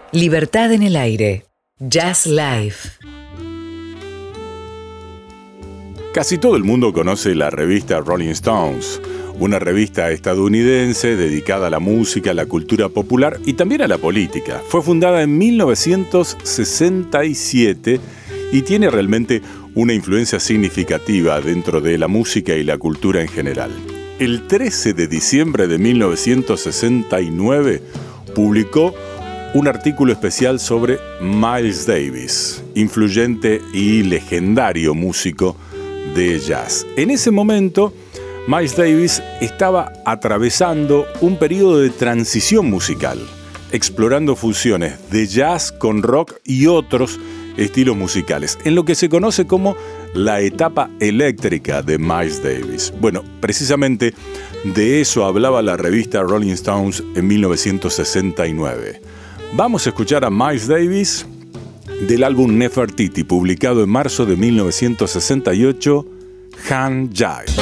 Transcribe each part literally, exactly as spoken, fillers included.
Libertad en el aire. Jazz Live. Casi todo el mundo conoce la revista Rolling Stones, una revista estadounidense dedicada a la música, a la cultura popular y también a la política. Fue fundada en mil novecientos sesenta y siete y tiene realmente una influencia significativa dentro de la música y la cultura en general. El trece de diciembre de mil novecientos sesenta y nueve publicó un artículo especial sobre Miles Davis, influyente y legendario músico de jazz. En ese momento, Miles Davis estaba atravesando un periodo de transición musical, explorando fusiones de jazz con rock y otros estilos musicales, en lo que se conoce como la etapa eléctrica de Miles Davis. Bueno, precisamente de eso hablaba la revista Rolling Stones en mil novecientos sesenta y nueve. Vamos a escuchar a Miles Davis del álbum Nefertiti, publicado en marzo de mil novecientos sesenta y ocho, Han Jive.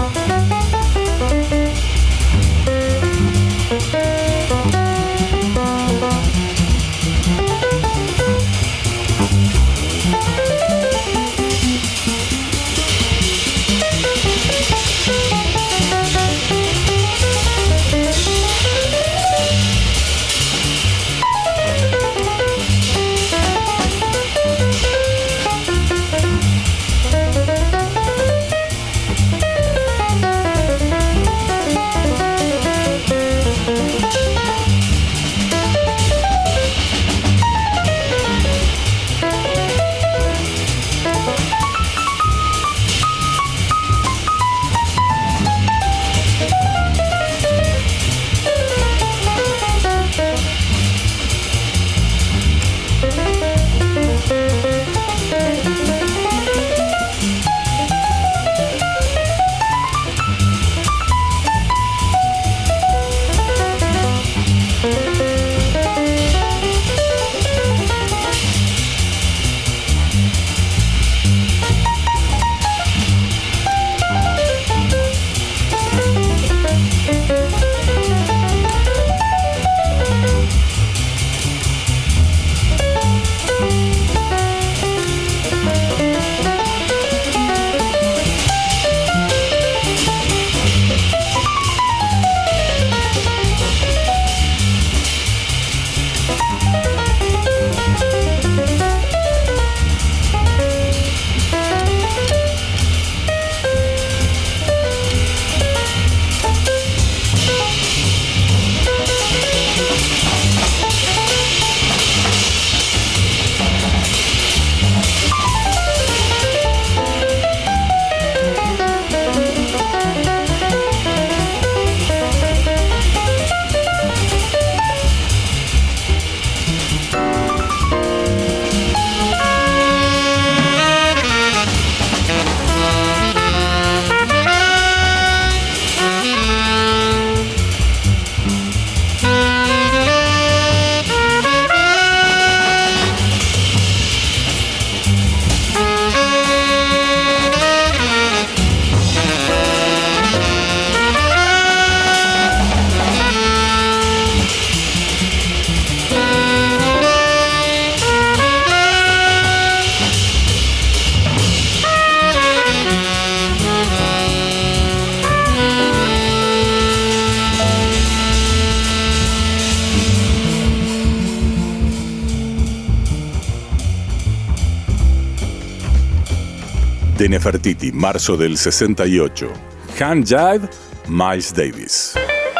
de Nefertiti, marzo del sesenta y ocho. Han Jive, Miles Davis.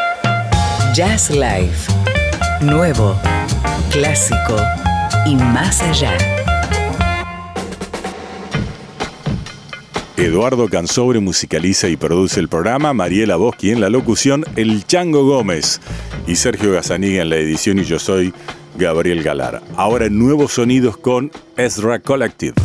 Jazz Live. Nuevo, clásico y más allá. Eduardo Cansobre musicaliza y produce el programa, Mariela Boschi en la locución, El Chango Gómez y Sergio Gazzaniga en la edición, y yo soy Gabriel Galar. Ahora nuevos sonidos con Ezra Collective.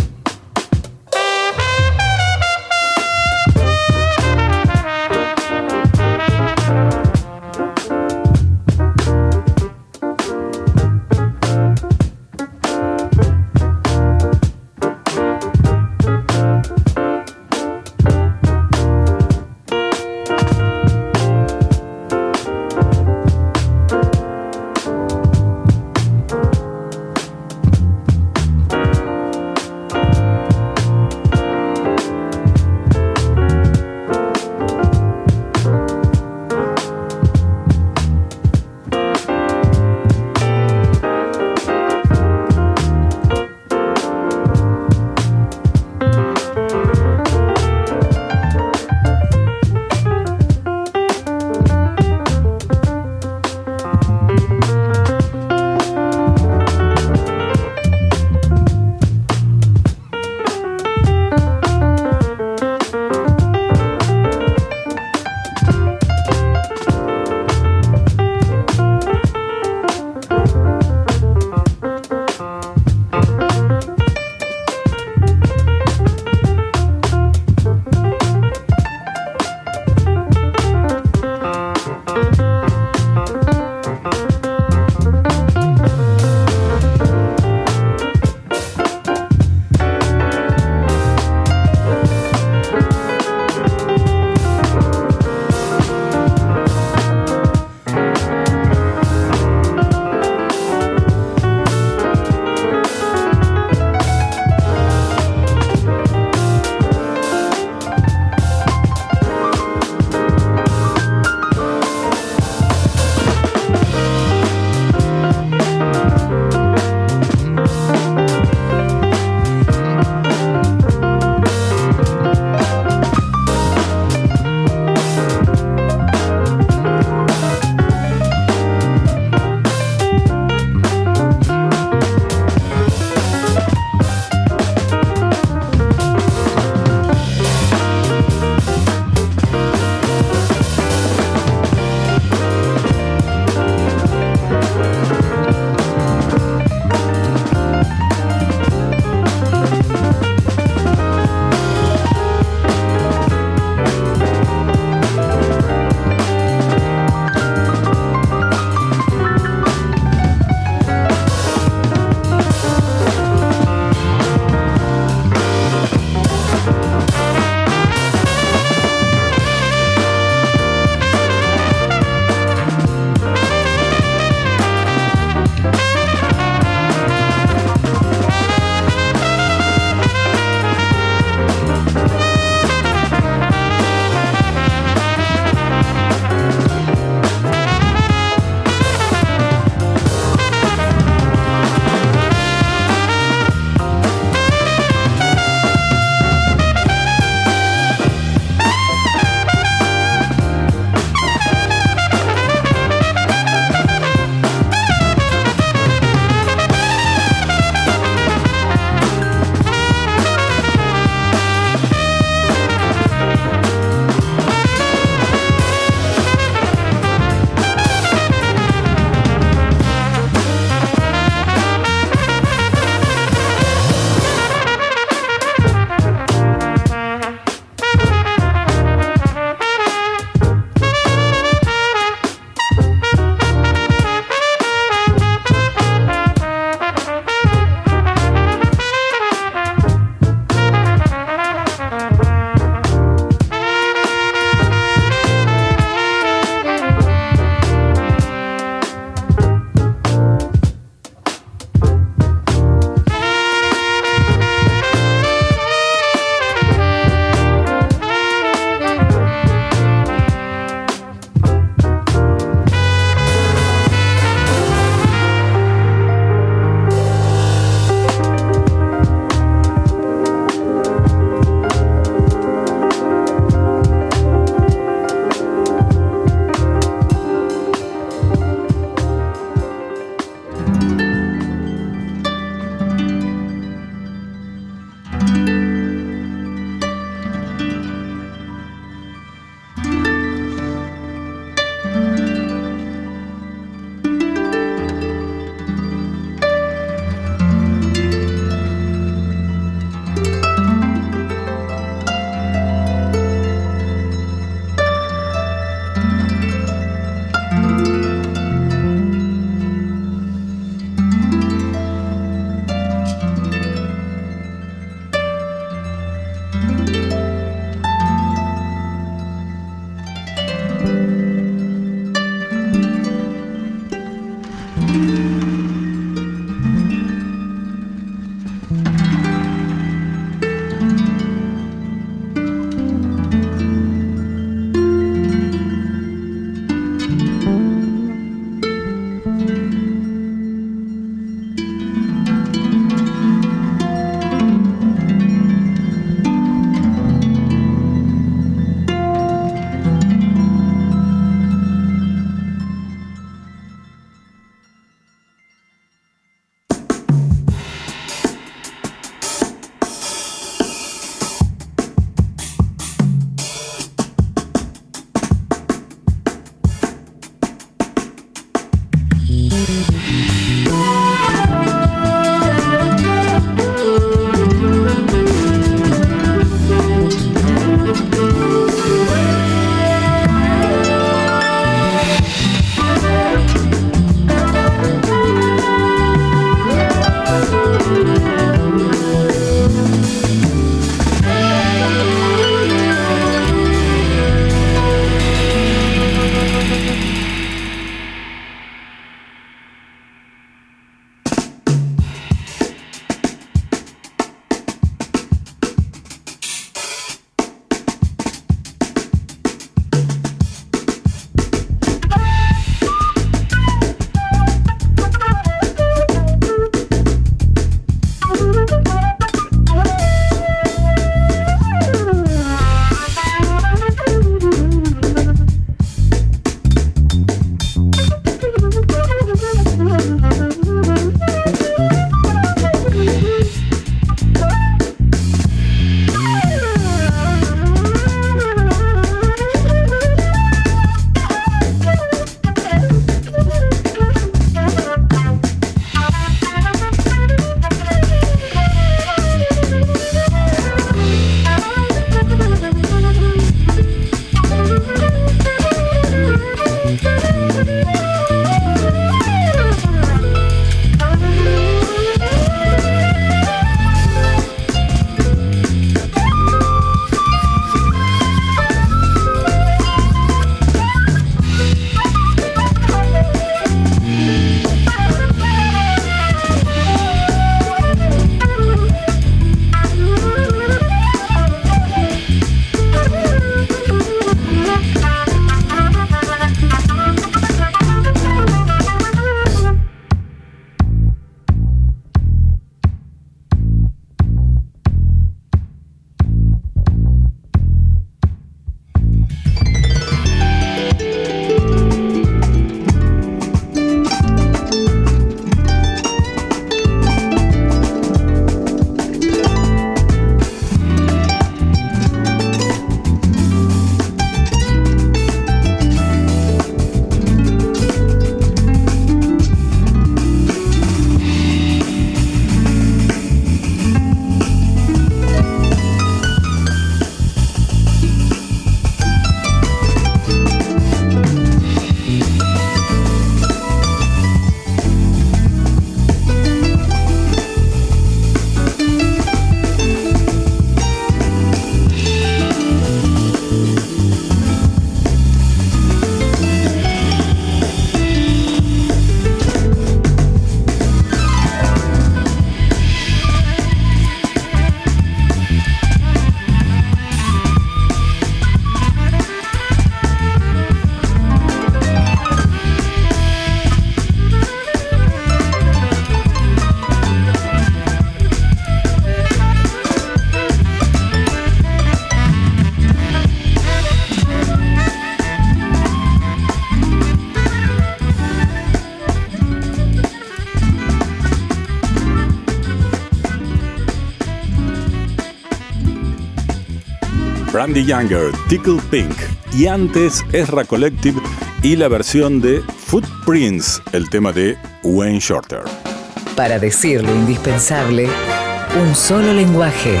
Randy Younger, Tickle Pink, y antes Ezra Collective y la versión de Footprints, el tema de Wayne Shorter. Para decir lo indispensable, un solo lenguaje.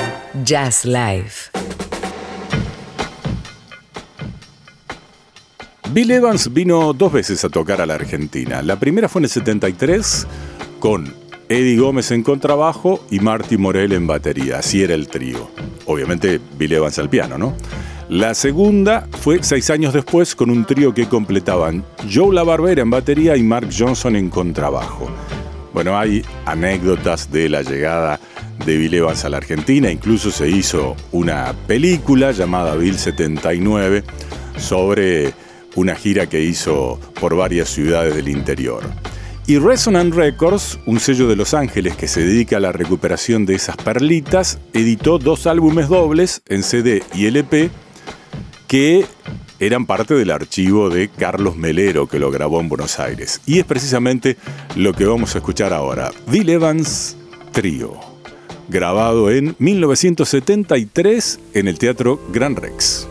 Jazz Live. Bill Evans vino dos veces a tocar a la Argentina. La primera fue en el setenta y tres con Eddie Gómez en contrabajo y Marty Morell en batería. Así era el trío. Obviamente Bill Evans al piano, ¿no? La segunda fue seis años después con un trío que completaban Joe LaBarbera en batería y Mark Johnson en contrabajo. Bueno, hay anécdotas de la llegada de Bill Evans a la Argentina. Incluso se hizo una película llamada Bill setenta y nueve sobre una gira que hizo por varias ciudades del interior. Y Resonant Records, un sello de Los Ángeles que se dedica a la recuperación de esas perlitas, editó dos álbumes dobles en C D y L P que eran parte del archivo de Carlos Melero, que lo grabó en Buenos Aires. Y es precisamente lo que vamos a escuchar ahora. Bill Evans Trío, grabado en mil novecientos setenta y tres en el Teatro Gran Rex.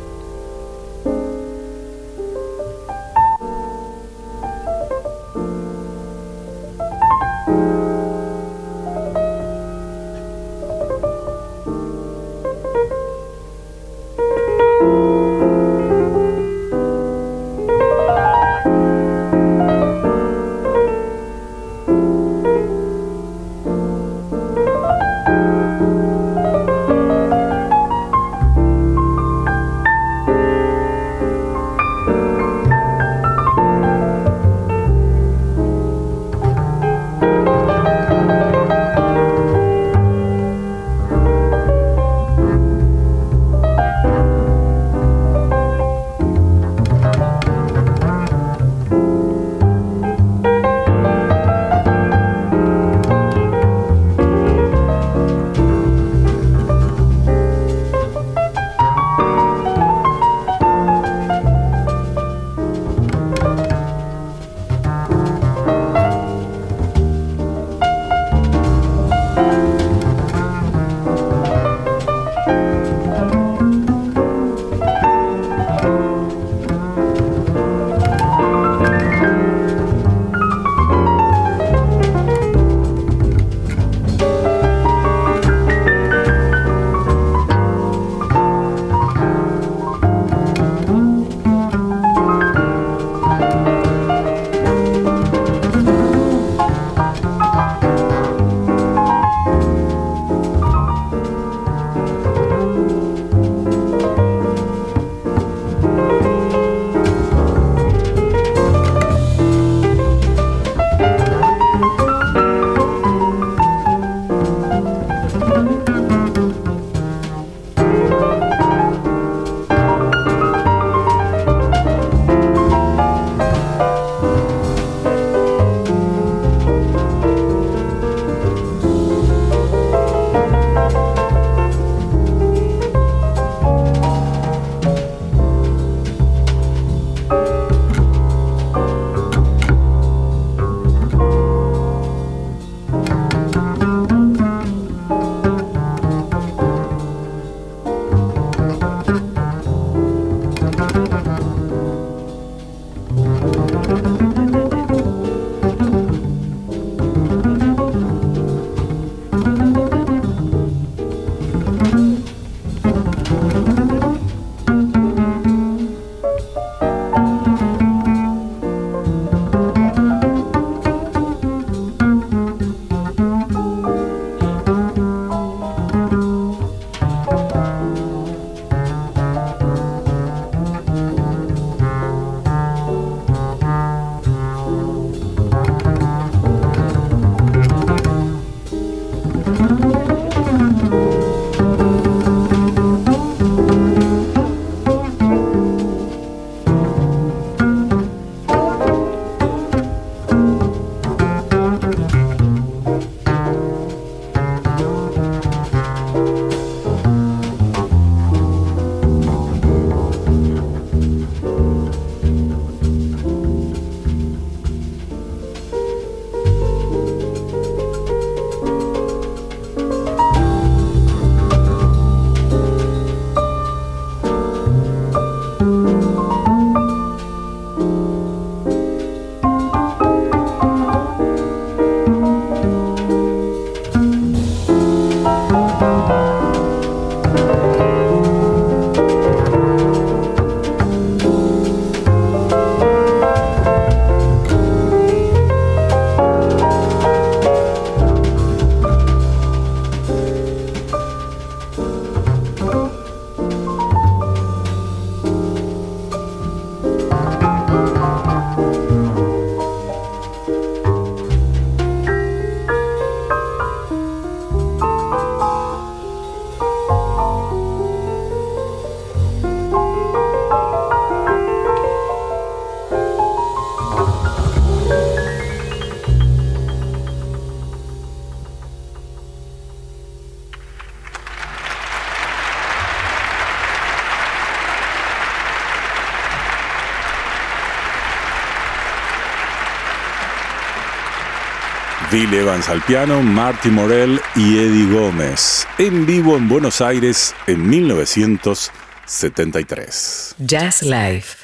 Bill Evans al piano, Marty Morell y Eddie Gómez, en vivo en Buenos Aires en mil novecientos setenta y tres. Jazz Live.